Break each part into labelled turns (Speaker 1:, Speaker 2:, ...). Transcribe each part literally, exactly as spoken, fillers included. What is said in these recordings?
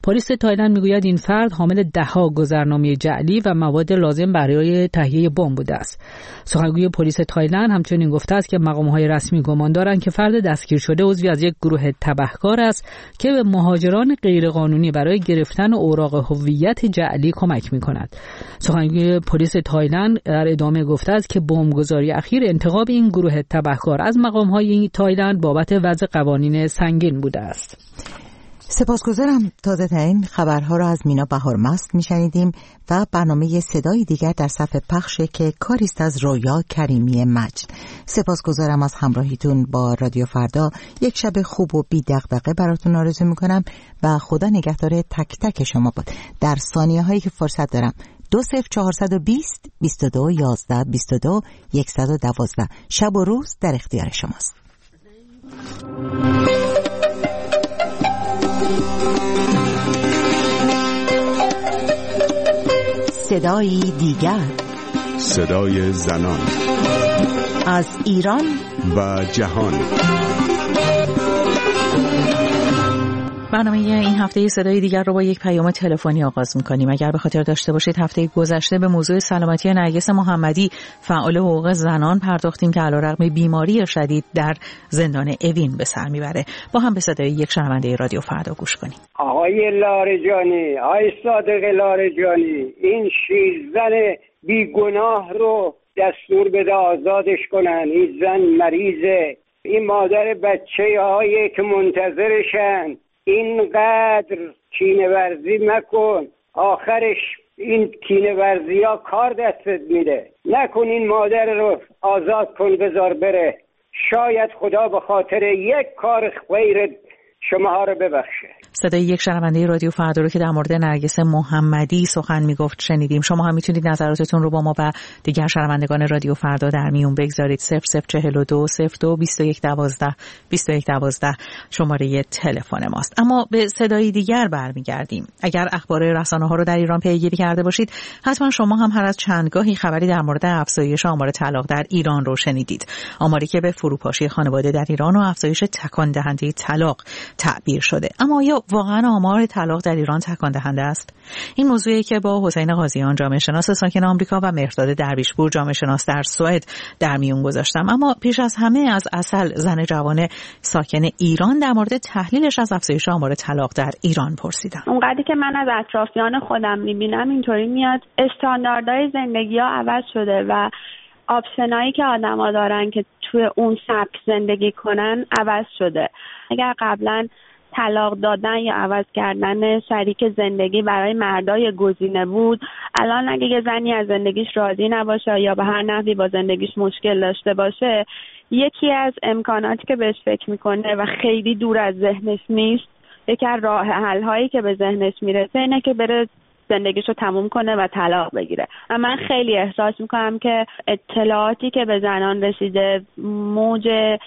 Speaker 1: پلیس تایلند میگوید این فرد حامل ده‌ها گذرنامه جعلی و مواد لازم برای تهیه بمب بوده است. سخنگوی پلیس تایلند همچنین گفته است که مقام‌های رسمی گمان دارند که فرد دستگیر شده عضوی از یک گروه تبهکار است که به مهاجران غیرقانونی برای گرفتن اوراق هویت جعلی کمک می‌کند. سخنگوی پلیس تایلند در ادامه گفته است که بمبگذاری اخیر انتقام این گروه تبهکار از مقام‌های تایلند بابت وضع قوانین سنگین بوده است.
Speaker 2: سپاسگزارم. تازه ترین خبرها را از مینا بهارمست میشنیدیم و برنامه صدای دیگر در صفحه پخشه که کاریست از رویا کریمی مجد. سپاسگزارم از همراهیتون با رادیو فردا. یک شب خوب و بی دغدغه براتون آرزو میکنم و خدا نگهدار تک تک شما باد. در ثانیه هایی که فرصت دارم دو صفر چهارصد و بیست بیست و دو یازده بیست و دو یکصد و دوازده شب و روز در اختیار شماست. صدای دیگر،
Speaker 3: صدای زنان
Speaker 2: از ایران
Speaker 3: و جهان.
Speaker 4: برنامه این هفته صدای دیگر رو با یک پیام تلفنی آغاز می‌کنیم. اگر به خاطر داشته باشید هفته گذشته به موضوع سلامتی نرگس محمدی فعال حقوق زنان پرداختیم که علیرغم بیماری شدید در زندان اوین به سر میبره. با هم به صدای یک شنونده رادیو فردا گوش کنیم.
Speaker 5: آقای لاریجانی، آقای صادق لاریجانی، این شیرزن بیگناه رو دستور بده آزادش کنن. این زن مریضه، این مادر بچه هایی که منتظرشن. اینقدر کینه ورزی مکن، آخرش این کینه ورزی ها کار دستت میده. نکن، این مادر رو آزاد کن، بذار بره. شاید خدا به خاطر یک کار خیر شما ها رو ببخشه.
Speaker 4: صدای یک شنونده رادیو فردا رو که در مورد نرگس محمدی سخن میگفت شنیدیم. شما هم میتونید نظراتتون رو با ما و دیگر شنوندگان رادیو فردا در میون بگذارید. صفر صفر چهل و دو صفر دو بیست و یک دوازده بیست و یک دوازده شماره تلفن ماست. اما به صدای دیگر برمیگردیم. اگر اخبار رسانه‌ها رو در ایران پیگیری کرده باشید، حتما شما هم هر از چندگاهی خبری در مورد افزایش آمار طلاق در ایران رو شنیدید. آماری که به فروپاشی خانواده در ایران و افزایش تکان دهنده طلاق تعبیر شده. اما آیا واقعا آمار طلاق در ایران تکان دهنده است؟ این موضوعی که با حسین قاضیان جامعه شناس ساکن آمریکا و مهرداد درویشپور جامعه شناس در سوئد در میون گذاشتم. اما پیش از همه از اصل زن جوان ساکن ایران در مورد تحلیلش از افزایش آمار طلاق در ایران پرسیدم.
Speaker 6: اونقدری که من از اطرافیان خودم میبینم اینطوری میاد استانداردهای زندگی ها عوض شده و آپشنایی که آدما دارن که توی اون سبک زندگی کنن عوض شده. اگر قبلا طلاق دادن یا عوض کردن شریک زندگی برای مردای گزینه بود، الان اگه یه زنی از زندگیش راضی نباشه یا به هر نحوی با زندگیش مشکل داشته باشه، یکی از امکاناتی که بهش فکر میکنه و خیلی دور از ذهنش نیست، یکی از راه حل هایی که به ذهنش میرسه اینه که بره زندگیشو تموم کنه و طلاق بگیره. و من خیلی احساس میکنم که اطلاعاتی که به زنان رسیده موج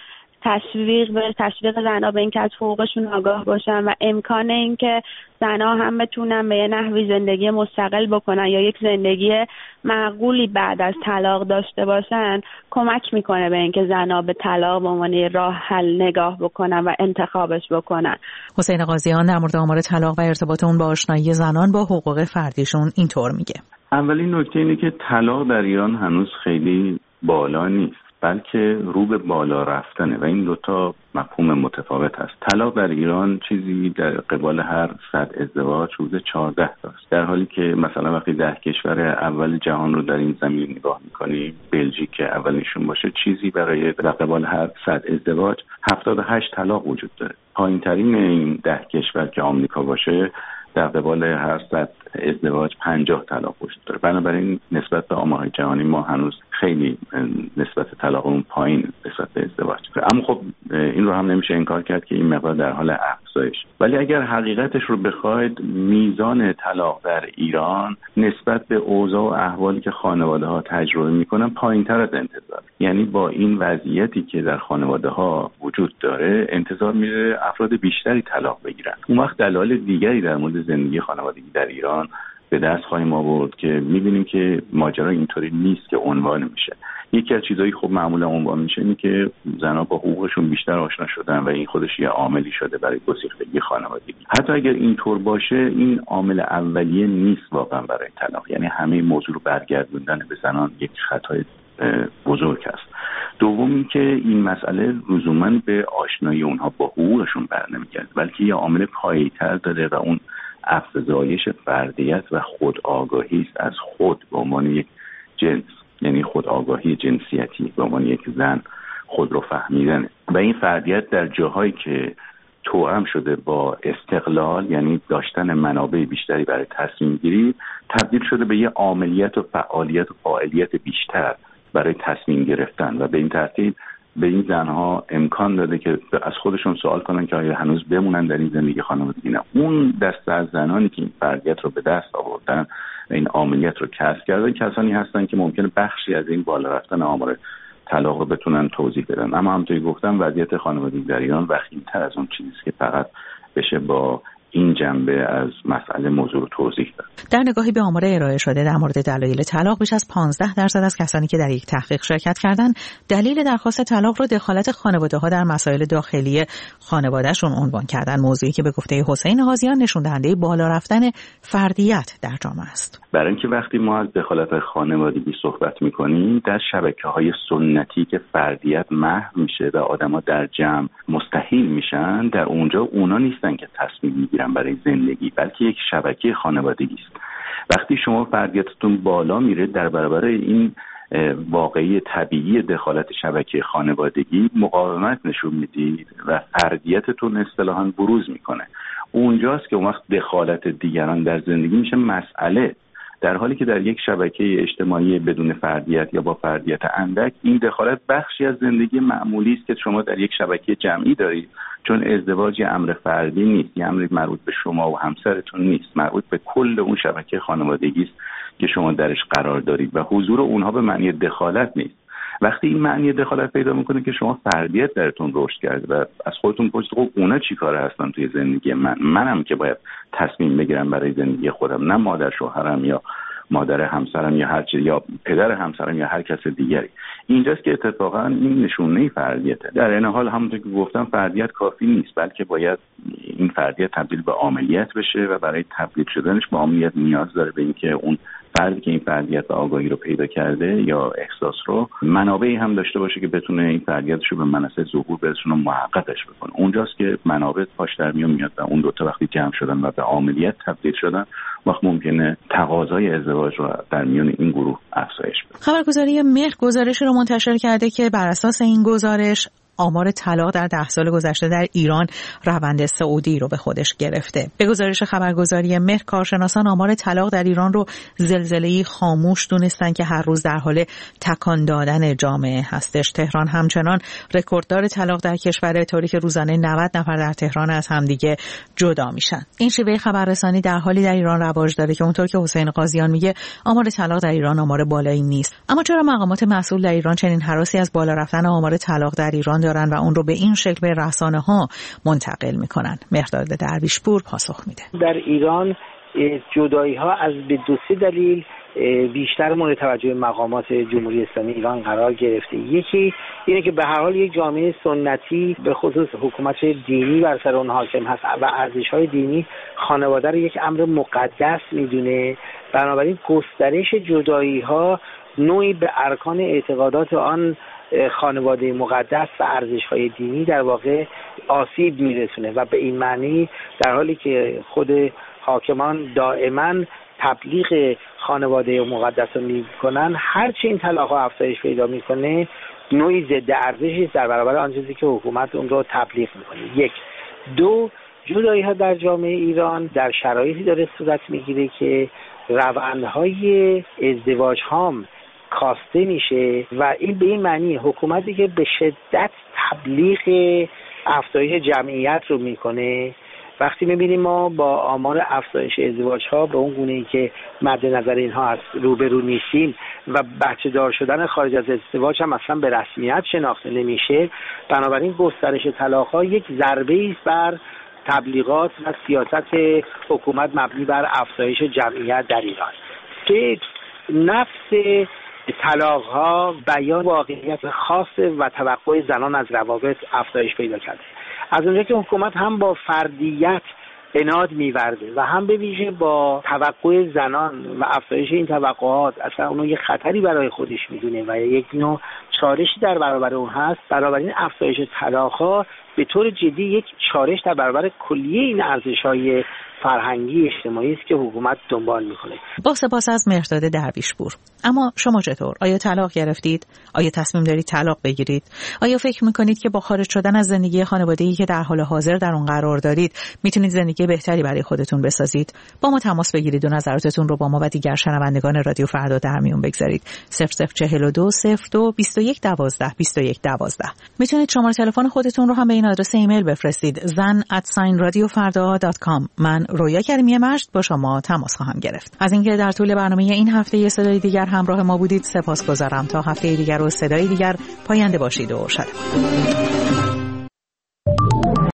Speaker 6: تشویق به تشویق زنها به اینکه از حقوقشون آگاه باشن و امکان اینکه زنها هم بتونن به یه نحوی زندگی مستقل بکنن یا یک زندگی معقولی بعد از طلاق داشته باشن کمک میکنه به اینکه زنها به طلاق به عنوان راه حل نگاه بکنن و انتخابش بکنن.
Speaker 4: حسین قاضیان در مورد آمار طلاق و ارتباط اون با آشنایی زنان با حقوق فردیشون اینطور میگه.
Speaker 7: اولین نکته اینه که طلاق در ایران هنوز خیلی بالا نیست، بلکه رو به بالا رفتنه و این دوتا مفهوم متفاوت هست. طلاق در ایران چیزی در قبال هر صد ازدواج حدود چهارده تاست، در حالی که مثلا وقتی ده کشور اول جهان رو در این زمین نگاه میکنیم، بلژیک که اولشون باشه، چیزی برای در قبال هر صد ازدواج هفتاد و هشت طلاق وجود داره. پایین ترین این ده کشور که آمریکا باشه در قبال هر صد ازدواج پنجاه طلاق وجود داره. بنابراین نسبت به آمارهای جهانی ما هنوز خیلی نسبت طلاقمون پایین نسبت به ازدواج. اما خب این رو هم نمیشه انکار کرد که این مقدار در حال افزایش. ولی اگر حقیقتش رو بخواید، میزان طلاق در ایران نسبت به اوضاع و احوالی که خانواده‌ها تجربه میکنن پایین‌تر از انتظار. یعنی با این وضعیتی که در خانواده‌ها وجود داره انتظار میره افراد بیشتری طلاق بگیرن. اون وقت دلایل دیگری در مورد زندگی خانوادگی در ایران به دست خواهیم آورد که می‌بینیم که ماجرا اینطوری نیست که عنوان میشه. یکی از چیزایی خب معمولا عنوان میشه اینه که زنها با حقوقشون بیشتر آشنا شدن و این خودش یه عاملی شده برای گسیختگی خانوادگی. حتی اگر اینطور باشه این عامل اولیه نیست واقعا برای طلاق، یعنی همه موضوع رو برگردوندن به زنان یک خطای بزرگ است. دوم این که این مسئله لزوماً به آشنایی اونها با حقوقشون برنمیگرده، بلکه یه عامل پایه‌تر داره و اون افزایش فردیت و خود آگاهی است از خود به عنوان یک جنس، یعنی خود آگاهی جنسیتی به عنوان یک زن خود رو فهمیدن و این فردیت در جاهایی که توأم شده با استقلال، یعنی داشتن منابع بیشتری برای تصمیم گیری، تبدیل شده به یه عاملیت و فعالیت و فاعلیت بیشتر برای تصمیم گرفتن و به این ترتیب به این زنها امکان داده که از خودشون سوال کنن که آیا هنوز بمونن در این زندگی خانوادگی نه. اون دسته از زنانی که این فردیت رو به دست آوردن و این عاملیت رو کسب کردن کسانی هستن که ممکنه بخشی از این بالا رفتن آمار طلاق رو بتونن توضیح بدن. اما همونطوری گفتم وضعیت خانوادگی در ایران وخیم‌تر از اون چیزی که فقط بشه با این جنبه از مسئله موضوع رو توضیح داد.
Speaker 4: در نگاهی به آمار ارائه شده در مورد دلایل طلاق، بیش از پانزده درصد از کسانی که در یک تحقیق شرکت کردند دلیل درخواست طلاق رو دخالت خانواده‌ها در مسائل داخلی خانواده‌شون عنوان کردن، موضوعی که به گفته حسین غازیان نشون دهنده بالا رفتن فردیت در جامعه است.
Speaker 7: برای اینکه وقتی ما از دخالت خانوادگی صحبت می‌کنیم در شبکه‌های سنتی که فردیت محو میشه و آدم‌ها در جمع مستحیل میشن، در اونجا اونا نیستن که تصمیم میگیرن برای زندگی، بلکه یک شبکه خانوادگی است. وقتی شما فردیتتون بالا میره در برابر این واقعی طبیعی دخالت شبکه خانوادگی مقاومت نشون میدید و فردیتتون اصطلاحاً بروز میکنه. اونجاست که اون وقت دخالت دیگران در زندگی میشه مسئله، در حالی که در یک شبکه اجتماعی بدون فردیت یا با فردیت اندک این دخالت بخشی از زندگی معمولی است که شما در یک شبکه جمعی دارید، چون ازدواج امر فردی نیست، یه امر مربوط به شما و همسرتون نیست، مربوط به کل اون شبکه خانوادگی است که شما درش قرار دارید و حضور اونها به معنی دخالت نیست. وقتی این معنی دخالت پیدا میکنه که شما فردیت درتون رشد کرده و از خودتون پرسید خب اونا چی کاره هستن توی زندگی من، منم که باید تصمیم بگیرم برای زندگی خودم، نه مادر شوهرم یا مادر همسرم یا هر چی یا پدر همسرم یا هر کس دیگری. اینجاست که اتفاقا این نشونه فردیته. در این حال همونطور که گفتم فردیت کافی نیست، بلکه باید این فردیت تبدیل به عملیات بشه و برای تبدیل شدنش به عملیات نیاز داره به اینکه اون فردی که این فردیت و آگاهی رو پیدا کرده یا احساس رو منابعی هم داشته باشه که بتونه این فردیتش رو به منصه ظهور برسونه و محققش بکنه. اونجاست که منابع پاش در میون میاد و اون دو تا وقتی جمع شدن و به عملیات تبدیل شدن وقت ممکنه تقاضای ازدواج رو در میون این گروه افزایش بده.
Speaker 4: خبرگزاری مهر گزارش رو منتشر کرده که بر اساس این گزارش آمار طلاق در ده سال گذشته در ایران روند صعودی رو به خودش گرفته. به گزارش خبرگزاری مهر، کارشناسان آمار طلاق در ایران رو زلزله‌ای خاموش دونستن که هر روز در حال تکان دادن جامعه هستش. تهران همچنان رکورددار طلاق در کشور، طوری که روزانه نود نفر در تهران از همدیگه جدا میشن. این شیوه خبررسانی در حالی در ایران رواج داره که اونطور که حسین غازیان میگه آمار طلاق در ایران آمار بالایی نیست. اما چرا مقامات مسئول در ایران چنین هراسی از بالا رفتن آمار طلاق در ایران دارن و اون رو به این شکل به رسانه‌ها منتقل میکنن؟ مهرداد درویشپور پاسخ میده.
Speaker 8: در ایران جدایی‌ها از به دو سه دلیل بیشتر مورد توجه مقامات جمهوری اسلامی ایران قرار گرفته. یکی اینه که به هر حال یک جامعه سنتی به خصوص حکومت دینی بر سر اون حاکم هست و ارزش‌های دینی خانواده رو یک امر مقدس میدونه، بنابراین گسترش جدایی‌ها نوعی به ارکان اعتقادات آن خانواده مقدس و ارزش‌های دینی در واقع آسیب میرسونه و به این معنی در حالی که خود حاکمان دائما تبلیغ خانواده مقدس رو میکنن، هرچی این طلاق‌ها افزایش پیدا میکنه نوعی ضد ارزشی در برابر آن چیزی که حکومت اون رو تبلیغ میکنه. یک. دو، جدایی‌ها در جامعه ایران در شرایطی داره صورت میگیره که روندهای ازدواج هم کاسته میشه و این به این معنی حکومتی که به شدت تبلیغ افزایش جمعیت رو میکنه، وقتی میبینیم ما با آمار افزایش ازدواج ها به اون گونه ای که مد نظر اینها هست روبرو نیستیم و بچه دار شدن خارج از ازدواج هم اصلا به رسمیت شناخته نمیشه، بنابراین گسترش طلاق ها یک ضربه است بر تبلیغات و سیاست حکومت مبنی بر افزایش جمعیت در ایران که نفس طلاق‌ها بیان واقعیت خاص و توقع زنان از روابط افزایش پیدا کرده. از اونجا که حکومت هم با فردیت عناد می‌ورده و هم به ویژه با توقع زنان و افزایش این توقعات اصلا اونو یه خطری برای خودش میدونه و یک نوع چالشی در برابر اون هست، بنابراین افزایش طلاق‌ها به طور جدی یک چالش در برابر کلیه این ارزش‌های فرهنگی اجتماعی است که حکومت دنبال میکنه.
Speaker 4: با سپاس از مهرداد درویشپور. اما شما چطور؟ آیا طلاق گرفتید؟ آیا تصمیم دارید طلاق بگیرید؟ آیا فکر میکنید که با خارج شدن از زندگی خانوادگی که در حال حاضر در اون قرار دارید میتونید زندگی بهتری برای خودتون بسازید؟ با ما تماس بگیرید و نظراتتون رو با ما و دیگر شنوندگان رادیو فردا در میون بگذارید. صفر صفر چهل و دو صفر دو بیست و یک دوازده بیست و یک دوازده. میتونید شماره تلفن خودتون رو هم به این آدرس ایمیل بفرستید زن ات رادیو فردا دات کام. من رویا کریمی مجد با شما تماس خواهم گرفت. از اینکه در طول برنامه این هفته یه صدای دیگر همراه ما بودید سپاسگزارم. تا هفته دیگر و صدای دیگر پاینده باشید و شاد.